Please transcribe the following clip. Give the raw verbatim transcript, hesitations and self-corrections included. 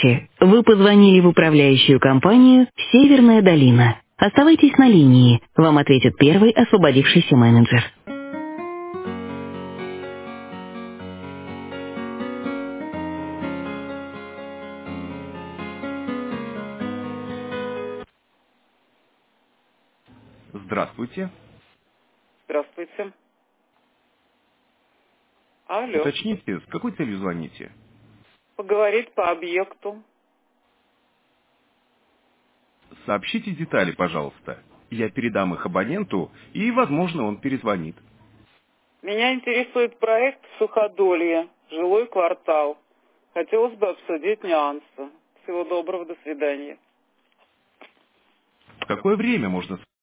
Здравствуйте. Вы позвонили в управляющую компанию «Северная долина». Оставайтесь на линии. Вам ответит первый освободившийся менеджер. Здравствуйте. Здравствуйте. Алло. Уточните, с какой целью звоните? Поговорить по объекту. Сообщите детали, пожалуйста. Я передам их абоненту, и, возможно, он перезвонит. Меня интересует проект Суходолье, жилой квартал. Хотелось бы обсудить нюансы. Всего доброго, до свидания. В какое время можно